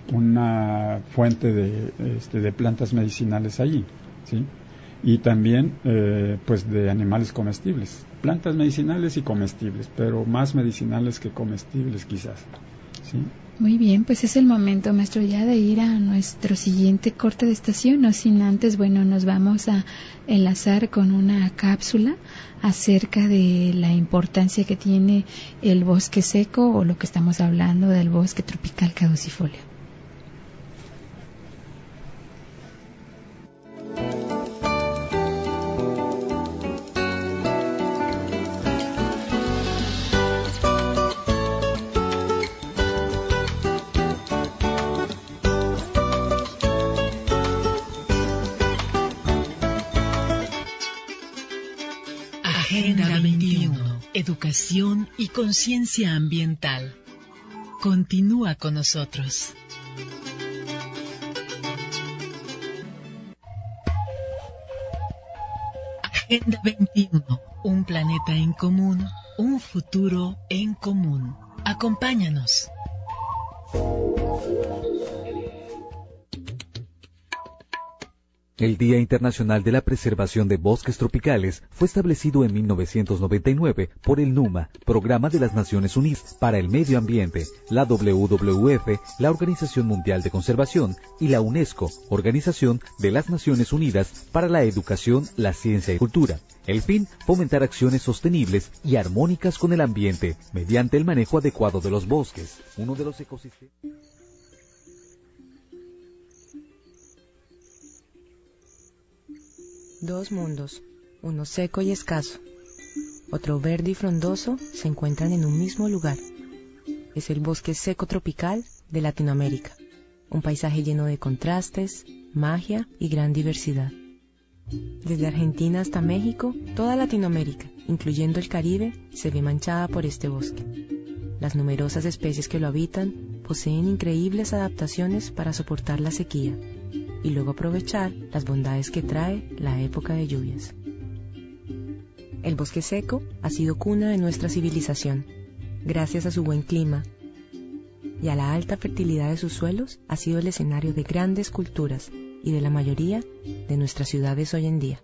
una fuente de, este, de plantas medicinales allí, ¿sí? Y también eh, pues de animales comestibles, plantas medicinales y comestibles, pero más medicinales que comestibles quizás, ¿sí? Muy bien, pues es el momento, maestro, ya de ir a nuestro siguiente corte de estación, no sin antes, bueno, nos vamos a enlazar con una cápsula acerca de la importancia que tiene el bosque seco o lo que estamos hablando del bosque tropical caducifolio. Agenda veintiuno, Educación y Conciencia Ambiental. Continúa con nosotros. Agenda veintiuno, un planeta en común, un futuro en común. Acompáñanos. El Día Internacional de la Preservación de Bosques Tropicales fue establecido en mil novecientos noventa y nueve por el NUMA, Programa de las Naciones Unidas para el Medio Ambiente, la W W F, la Organización Mundial de Conservación, y la UNESCO, Organización de las Naciones Unidas para la Educación, la Ciencia y Cultura. El fin, fomentar acciones sostenibles y armónicas con el ambiente, mediante el manejo adecuado de los bosques, uno de los ecosistemas. Dos mundos, uno seco y escaso, otro verde y frondoso, se encuentran en un mismo lugar. Es el bosque seco tropical de Latinoamérica, un paisaje lleno de contrastes, magia y gran diversidad. Desde Argentina hasta México, toda Latinoamérica, incluyendo el Caribe, se ve manchada por este bosque. Las numerosas especies que lo habitan poseen increíbles adaptaciones para soportar la sequía y luego aprovechar las bondades que trae la época de lluvias. El bosque seco ha sido cuna de nuestra civilización. Gracias a su buen clima y a la alta fertilidad de sus suelos, ha sido el escenario de grandes culturas y de la mayoría de nuestras ciudades hoy en día.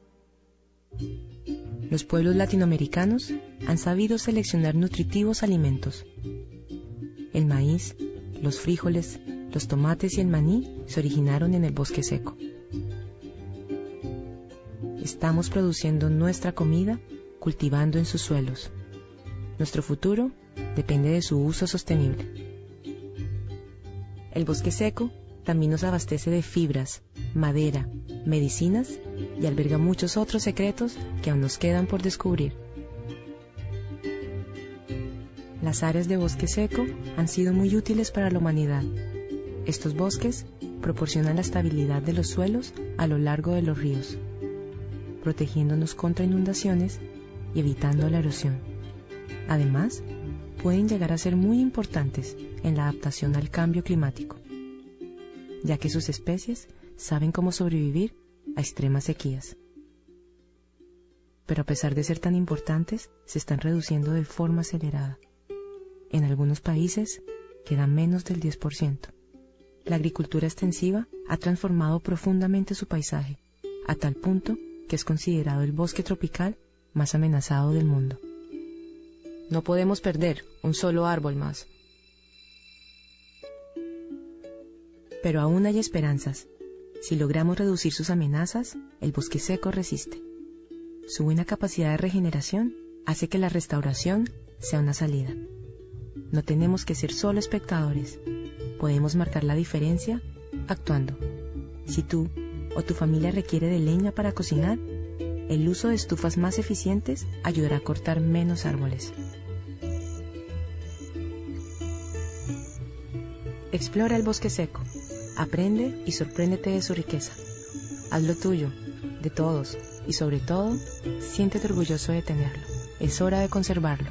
Los pueblos latinoamericanos han sabido seleccionar nutritivos alimentos. El maíz, los frijoles, los tomates y el maní se originaron en el bosque seco. Estamos produciendo nuestra comida cultivando en sus suelos. Nuestro futuro depende de su uso sostenible. El bosque seco también nos abastece de fibras, madera, medicinas y alberga muchos otros secretos que aún nos quedan por descubrir. Las áreas de bosque seco han sido muy útiles para la humanidad. Estos bosques proporcionan la estabilidad de los suelos a lo largo de los ríos, protegiéndonos contra inundaciones y evitando la erosión. Además, pueden llegar a ser muy importantes en la adaptación al cambio climático, ya que sus especies saben cómo sobrevivir a extremas sequías. Pero a pesar de ser tan importantes, se están reduciendo de forma acelerada. En algunos países queda menos del diez por ciento. La agricultura extensiva ha transformado profundamente su paisaje, a tal punto que es considerado el bosque tropical más amenazado del mundo. No podemos perder un solo árbol más. Pero aún hay esperanzas. Si logramos reducir sus amenazas, el bosque seco resiste. Su buena capacidad de regeneración hace que la restauración sea una salida. No tenemos que ser solo espectadores. Podemos marcar la diferencia actuando. Si tú o tu familia requiere de leña para cocinar, el uso de estufas más eficientes ayudará a cortar menos árboles. Explora el bosque seco, aprende y sorpréndete de su riqueza. Haz lo tuyo, de todos, y sobre todo, siéntete orgulloso de tenerlo. Es hora de conservarlo.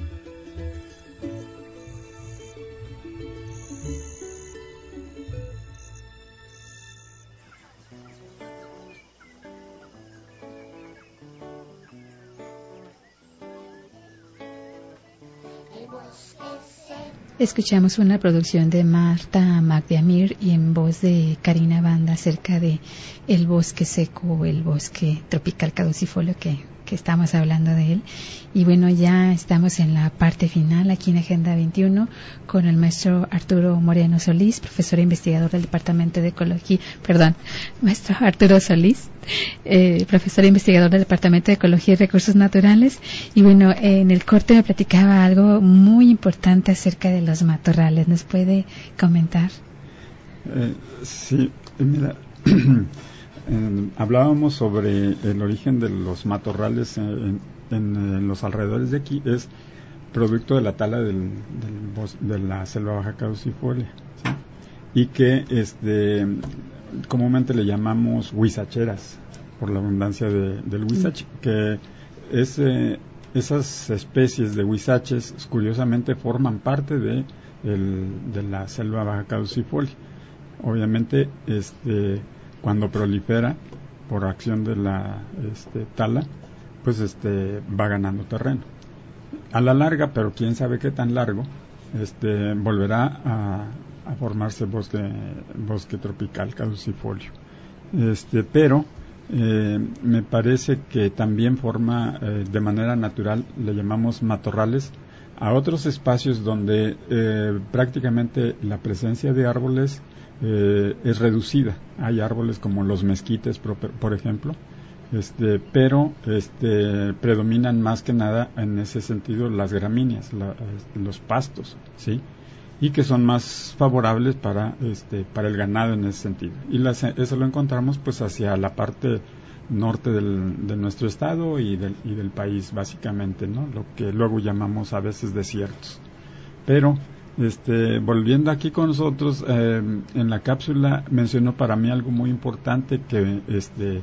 Escuchamos una producción de Marta Magdiamir y en voz de Karina Banda acerca de el bosque seco o el bosque tropical caducifolio que, que estamos hablando de él. Y bueno, ya estamos en la parte final aquí en Agenda veintiuno con el maestro Arturo Moreno Solís, profesor e investigador del Departamento de Ecología, perdón, maestro Arturo Solís, eh, profesor e investigador del Departamento de Ecología y Recursos Naturales. Y bueno, eh, en el corte me platicaba algo muy importante acerca de los matorrales. ¿Nos puede comentar? Eh, sí, mira, eh, hablábamos sobre el origen de los matorrales en, en, en los alrededores de aquí. Es producto de la tala del, del bos, de la selva baja caducifolia, ¿sí? Y que este comúnmente le llamamos huizacheras por la abundancia de, del huizache, mm. que es, eh, esas especies de huizaches curiosamente forman parte de, el, de la selva baja caducifolia. Obviamente este cuando prolifera por acción de la este, tala, pues este va ganando terreno. A la larga, pero quién sabe qué tan largo, este volverá a, a formarse bosque bosque tropical caducifolio. este, pero eh, me parece que también forma eh, de manera natural, le llamamos matorrales, a otros espacios donde eh, prácticamente la presencia de árboles eh, es reducida. Hay árboles como los mezquites, por, por ejemplo, este, pero este, predominan más que nada en ese sentido las gramíneas, la, los pastos, ¿sí? Y que son más favorables para este, para el ganado en ese sentido. Y las, eso lo encontramos pues hacia la parte norte del, de nuestro estado y del, y del país, básicamente, ¿no? Lo que luego llamamos a veces desiertos. Pero este, volviendo aquí con nosotros, eh, en la cápsula mencionó para mí algo muy importante que este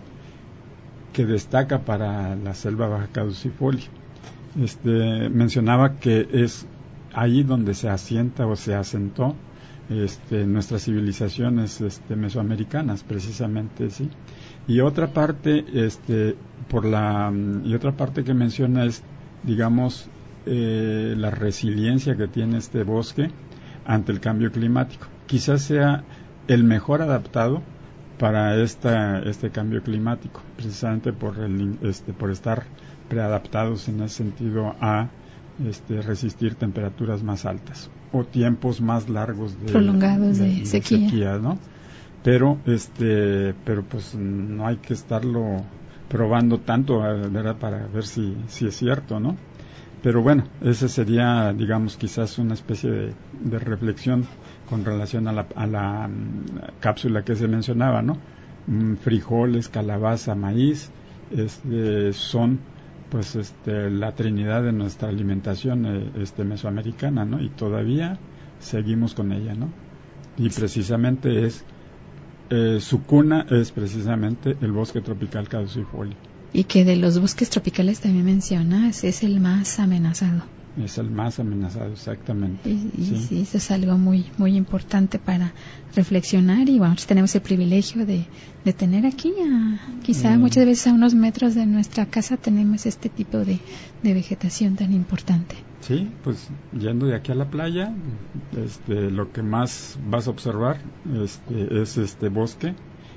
que destaca para la selva baja caducifolia. Este, mencionaba que es ahí donde se asienta o se asentó este, nuestras civilizaciones este, mesoamericanas, precisamente, sí. Y otra parte, este, por la y otra parte que menciona es, digamos, eh, la resiliencia que tiene este bosque ante el cambio climático. Quizás sea el mejor adaptado para esta este cambio climático, precisamente por el este por estar preadaptados en ese sentido a este resistir temperaturas más altas o tiempos más largos de prolongados de, de, de sequía, sequía, ¿no? Pero este pero pues no hay que estarlo probando tanto, ¿verdad?, para ver si si es cierto, ¿no? Pero bueno, ese sería, digamos, quizás una especie de, de reflexión con relación a la, a la um, cápsula que se mencionaba, ¿no? Mm, frijoles, calabaza, maíz, este, son pues este, la trinidad de nuestra alimentación eh, este, mesoamericana, ¿no? Y todavía seguimos con ella, ¿no? Y precisamente es, eh, su cuna es precisamente el bosque tropical caducifolio. Y que de los bosques tropicales también mencionas, es el más amenazado. Es el más amenazado, exactamente. Y, y sí. sí, eso es algo muy muy importante para reflexionar. Y bueno, tenemos el privilegio de, de tener aquí, a, quizá mm. muchas veces a unos metros de nuestra casa tenemos este tipo de, de vegetación tan importante. Sí, pues yendo de aquí a la playa, este, lo que más vas a observar este, es este bosque.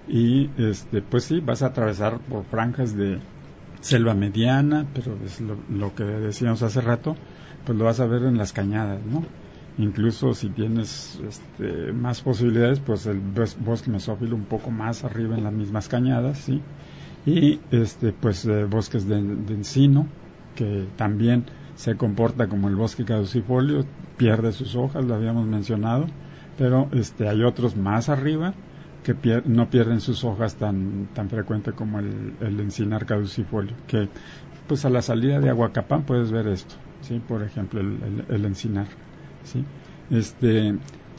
Y este pues sí, vas a atravesar por franjas de selva mediana, pero es lo, lo que decíamos hace rato, pues lo vas a ver en las cañadas, ¿no? Incluso si tienes este, más posibilidades, pues el bosque mesófilo un poco más arriba en las mismas cañadas, ¿sí? Y este pues eh, bosques de, de encino, que también se comporta como el bosque caducifolio, pierde sus hojas, lo habíamos mencionado, pero este hay otros más arriba que pier- no pierden sus hojas tan tan frecuente como el, el encinar caducifolio, que pues a la salida de Aguacapán puedes ver esto, sí, por ejemplo el, el, el encinar, sí, este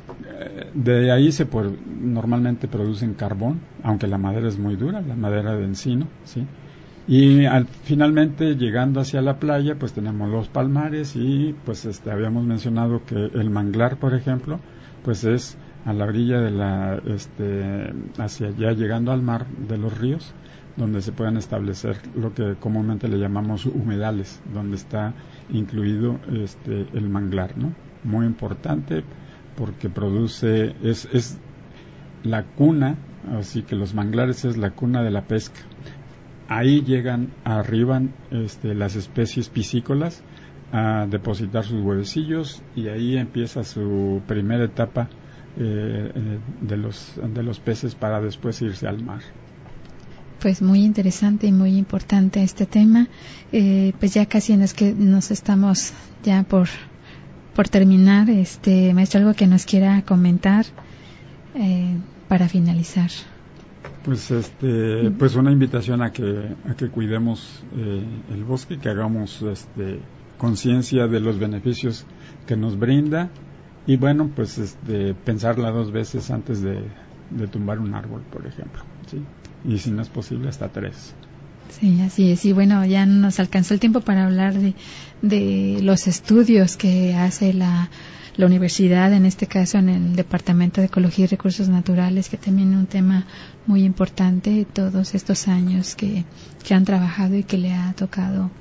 de ahí se por, normalmente producen carbón, aunque la madera es muy dura, la madera de encino, sí, y al, finalmente llegando hacia la playa pues tenemos los palmares y pues este habíamos mencionado que el manglar, por ejemplo, pues es a la orilla de la, este, hacia allá llegando al mar de los ríos, donde se pueden establecer lo que comúnmente le llamamos humedales, donde está incluido este, el manglar, ¿no? Muy importante porque produce, es, es la cuna, así que los manglares es la cuna de la pesca. Ahí llegan, arriban este, las especies piscícolas a depositar sus huevecillos y ahí empieza su primera etapa Eh, eh, de los de los peces para después irse al mar. Pues muy interesante y muy importante este tema. Eh, pues ya casi en es que nos estamos ya por por terminar, este maestro, algo que nos quiera comentar eh, para finalizar. Pues este pues una invitación a que a que cuidemos eh, el bosque, que hagamos este conciencia de los beneficios que nos brinda. Y bueno, pues este, pensarla dos veces antes de, de tumbar un árbol, por ejemplo, ¿sí? Y si no es posible, hasta tres. Sí, así es. Y bueno, ya nos alcanzó el tiempo para hablar de, de los estudios que hace la, la universidad, en este caso en el Departamento de Ecología y Recursos Naturales, que también es un tema muy importante todos estos años que, que han trabajado y que le ha tocado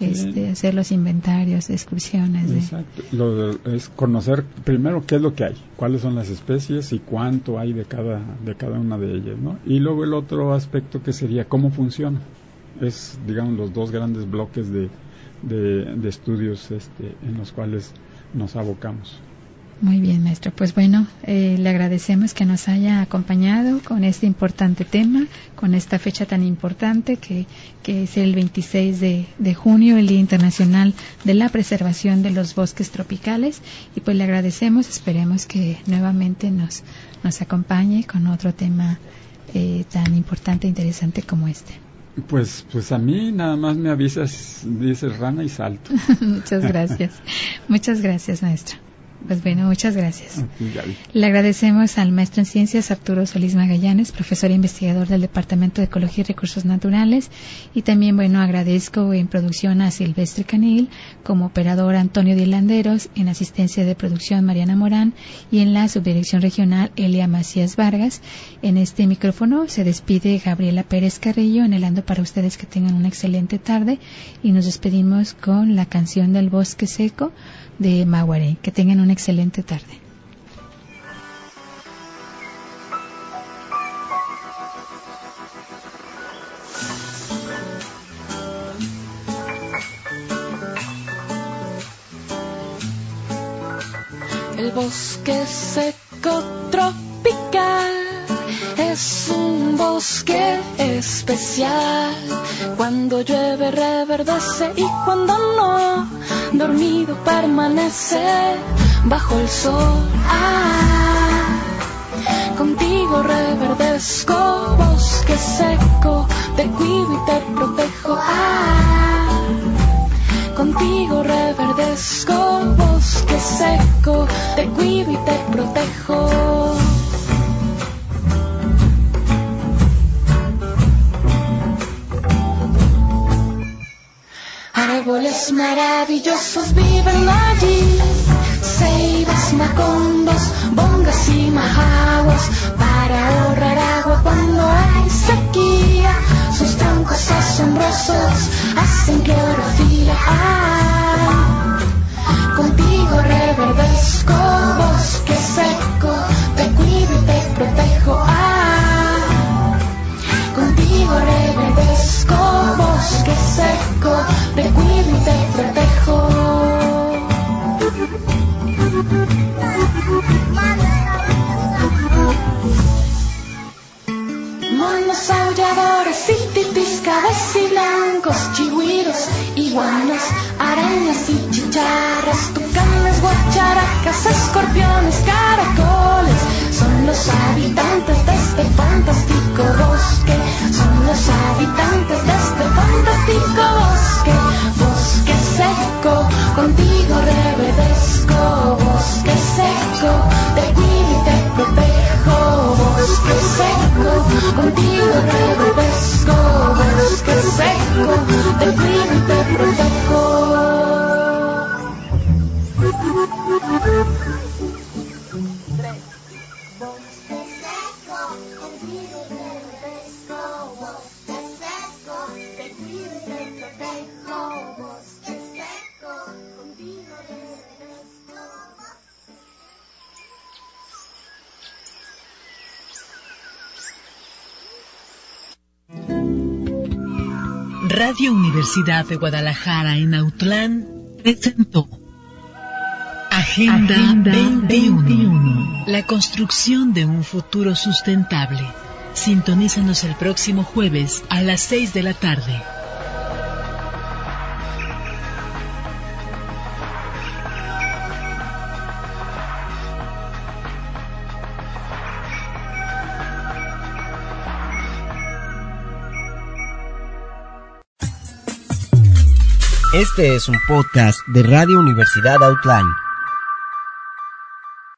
este, hacer los inventarios, excursiones. De... Exacto. Lo, es conocer primero qué es lo que hay, cuáles son las especies y cuánto hay de cada de cada una de ellas, ¿no? Y luego el otro aspecto que sería cómo funciona. Es, digamos, los dos grandes bloques de, de, de estudios este, en los cuales nos abocamos. Muy bien, maestro. Pues bueno, eh, le agradecemos que nos haya acompañado con este importante tema, con esta fecha tan importante que, que es el veintiséis de, de junio, el Día Internacional de la Preservación de los Bosques Tropicales. Y pues le agradecemos, esperemos que nuevamente nos, nos acompañe con otro tema eh, tan importante e interesante como este. Pues, pues a mí nada más me avisas, dices rana y salto. Muchas gracias. Muchas gracias, maestro. Pues bueno, muchas gracias. Okay, Le agradecemos al maestro en ciencias Arturo Solís Magallanes, profesor e investigador del Departamento de Ecología y Recursos Naturales, y también, bueno, agradezco en producción a Silvestre Canil, como operador Antonio Dilanderos, en asistencia de producción Mariana Morán y en la subdirección regional Elia Macías Vargas. En este micrófono se despide Gabriela Pérez Carrillo, anhelando para ustedes que tengan una excelente tarde, y nos despedimos con la canción del Bosque Seco de Maguaré. Que tengan una excelente tarde. El bosque seco tropical es un bosque especial. Cuando llueve reverdece y cuando no, dormido permanece bajo el sol. Ah, contigo reverdezco, bosque seco, te cuido y te protejo. Ah, contigo reverdezco, bosque seco, te cuido y te protejo. Árboles maravillosos viven allí, ceibas, macondos, bongas y majaguas, para ahorrar agua cuando hay sequía. Sus troncos asombrosos hacen clorofila. Ah, contigo reverdezco, bosque seco, te cuido y te protejo. Ah, contigo reverdezco, bosque seco, te cuido y te protejo. Monos aulladores y titis, cabeciblancos, chigüiros, iguanas, arañas y chicharras, tucanes, guacharacas, escorpiones, caracoles, son los habitantes de este fantástico bosque, son los habitantes de este fantástico bosque. Bosque seco, contigo reverdezco, bosque seco, te cuido y te protejo. Bosque seco, contigo reverdezco, bosque seco, te cuido y te protejo. Radio Universidad de Guadalajara en Autlán presentó Agenda, Agenda veintiuno, la construcción de un futuro sustentable. Sintonízanos el próximo jueves a las seis de la tarde. Este es un podcast de Radio Universidad Autlán.